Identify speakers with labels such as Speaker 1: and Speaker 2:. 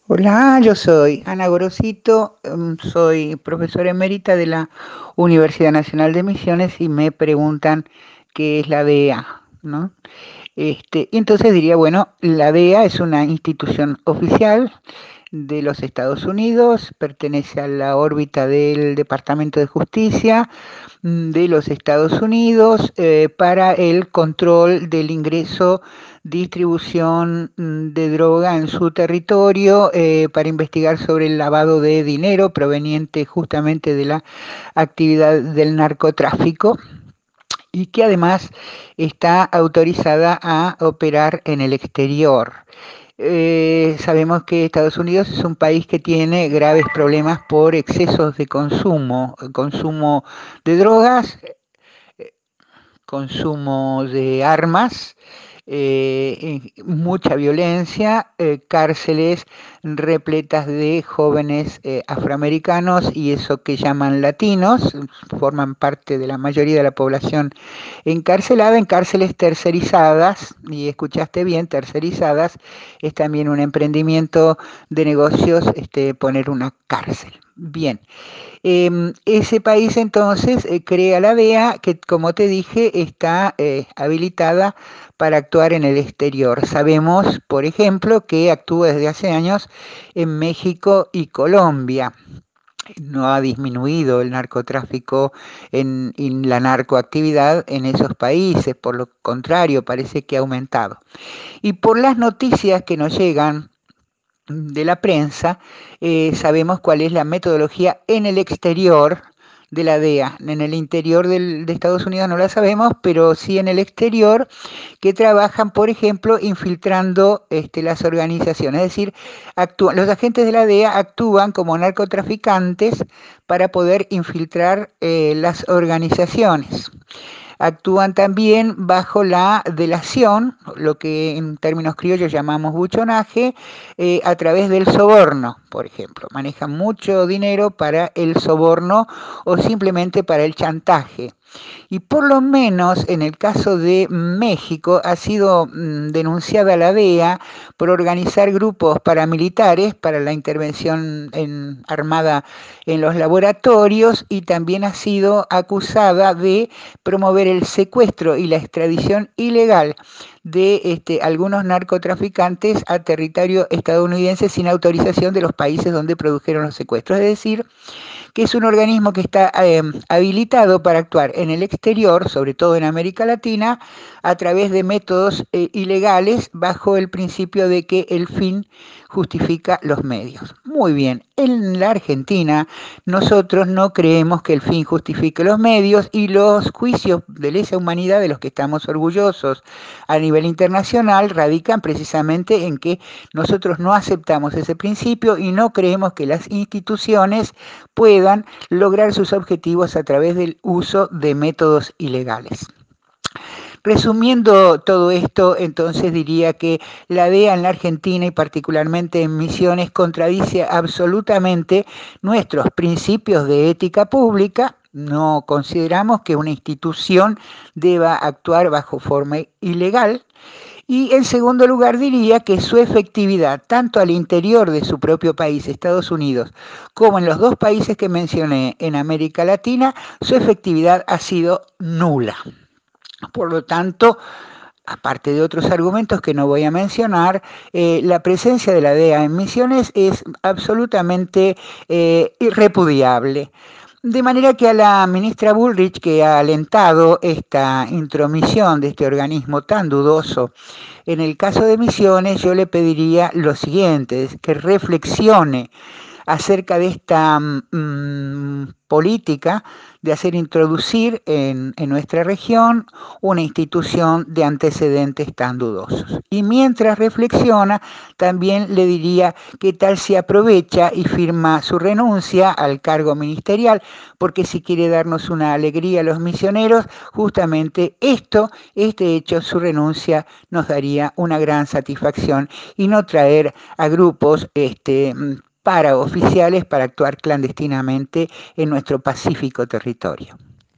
Speaker 1: Hola, yo soy Ana Gorosito, soy profesora emérita de la Universidad Nacional de Misiones y me preguntan qué es la DEA, ¿no? Y entonces diría, bueno, la DEA es una institución oficial de los Estados Unidos, pertenece a la órbita del Departamento de Justicia de los Estados Unidos para el control del ingreso, distribución de droga en su territorio, para investigar sobre el lavado de dinero proveniente justamente de la actividad del narcotráfico y que además está autorizada a operar en el exterior. Sabemos que Estados Unidos es un país que tiene graves problemas por excesos de consumo de drogas, consumo de armas, mucha violencia, cárceles repletas de jóvenes afroamericanos y eso que llaman latinos, forman parte de la mayoría de la población encarcelada en cárceles tercerizadas, y escuchaste bien, tercerizadas, es también un emprendimiento de negocios poner una cárcel. Bien, ese país entonces crea la DEA que, como te dije, está habilitada para actuar en el exterior. Sabemos, por ejemplo, que actúa desde hace años en México y Colombia. No ha disminuido el narcotráfico y la narcoactividad en esos países, por lo contrario, parece que ha aumentado. Y por las noticias que nos llegan de la prensa, sabemos cuál es la metodología en el exterior de la DEA. En el interior de Estados Unidos no la sabemos, pero sí en el exterior, que trabajan, por ejemplo, infiltrando las organizaciones. Es decir, los agentes de la DEA actúan como narcotraficantes para poder infiltrar las organizaciones. Actúan también bajo la delación, lo que en términos criollos llamamos buchonaje, a través del soborno, por ejemplo. Manejan mucho dinero para el soborno o simplemente para el chantaje. Y por lo menos en el caso de México ha sido denunciada la DEA por organizar grupos paramilitares para la intervención armada en los laboratorios y también ha sido acusada de promover el secuestro y la extradición ilegal de algunos narcotraficantes a territorio estadounidense sin autorización de los países donde produjeron los secuestros. Es decir, que es un organismo que está habilitado para actuar en el exterior, sobre todo en América Latina, a través de métodos ilegales bajo el principio de que el fin justifica los medios. Muy bien, en la Argentina nosotros no creemos que el fin justifique los medios y los juicios de lesa humanidad de los que estamos orgullosos a nivel internacional radican precisamente en que nosotros no aceptamos ese principio y no creemos que las instituciones puedan lograr sus objetivos a través del uso de métodos ilegales. Resumiendo todo esto, entonces diría que la DEA en la Argentina y particularmente en Misiones contradice absolutamente nuestros principios de ética pública. No consideramos que una institución deba actuar bajo forma ilegal. Y en segundo lugar diría que su efectividad, tanto al interior de su propio país, Estados Unidos, como en los dos países que mencioné en América Latina, su efectividad ha sido nula. Por lo tanto, aparte de otros argumentos que no voy a mencionar, la presencia de la DEA en Misiones es absolutamente irrepudiable. De manera que a la ministra Bullrich, que ha alentado esta intromisión de este organismo tan dudoso en el caso de Misiones, yo le pediría lo siguiente, que reflexione acerca de esta política de hacer introducir en nuestra región una institución de antecedentes tan dudosos. Y mientras reflexiona, también le diría que tal se aprovecha y firma su renuncia al cargo ministerial, porque si quiere darnos una alegría a los misioneros, justamente este hecho, su renuncia, nos daría una gran satisfacción y no traer a grupos paraoficiales para actuar clandestinamente en nuestro pacífico territorio.